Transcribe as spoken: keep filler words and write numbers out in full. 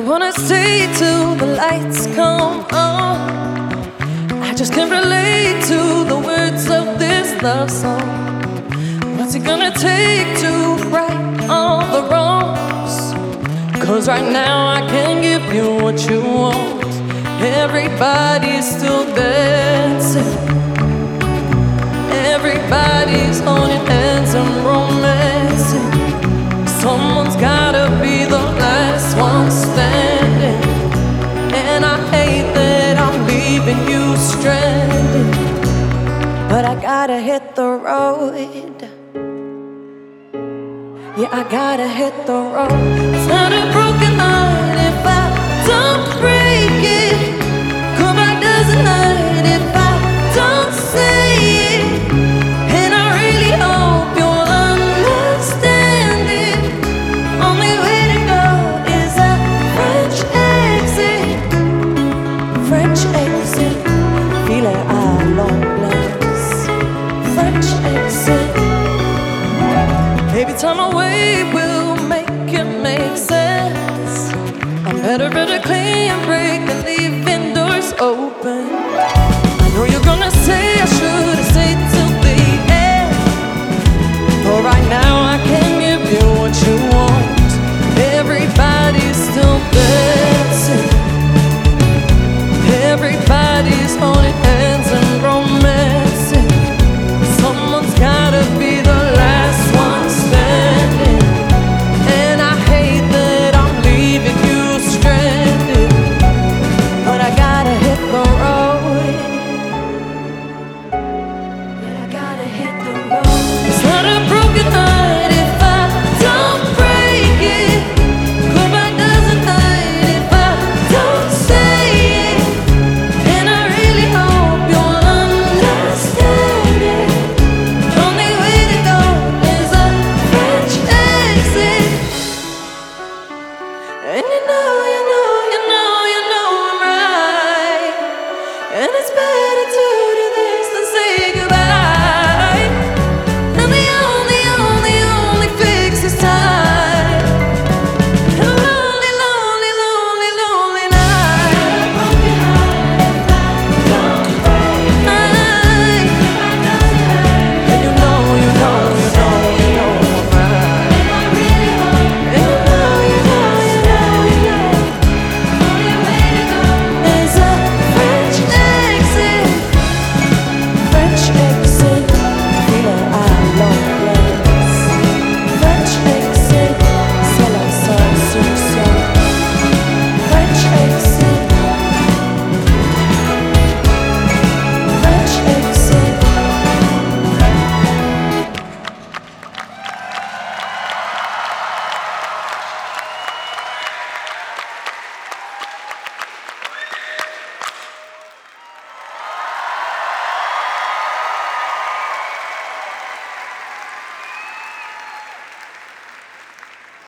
wanna stay till the lights come on. I just can't relate to the words of this love song. What's it gonna take to right all the wrongs? Cause right now I can't give you what you want. Everybody's still dancing, everybody's holding hands and romancing. Someone's gotta be the last one standing, and I hate that I'm leaving you stranded, but I gotta hit the road. Yeah, I gotta hit the road. It's not a broken heart if I don't break it. Goodbye doesn't hurt if I don't say it. And I really hope you'll understand it. Only way to go is a French exit. French exit. Feel it à long place. French exit. Maybe time away will make it make sense. I'm better at a clean break than leaving doors open. I know you're gonna say I should have stayed till the end, but right now I can't give you what you want. Everybody's still dancing, everybody's holding hands and romancing. Someone's gotta be the last one standing, and I hate that I'm leaving you stranded, but I gotta hit the road. Yeah, I gotta hit the road. It's not a broken heart if I don't break it. Goodbye doesn't hurt if I don't say it, and I really hope you'll understand it. Only way to go is a French exit. And you know, you know, you know, you know I'm right, and it's bad.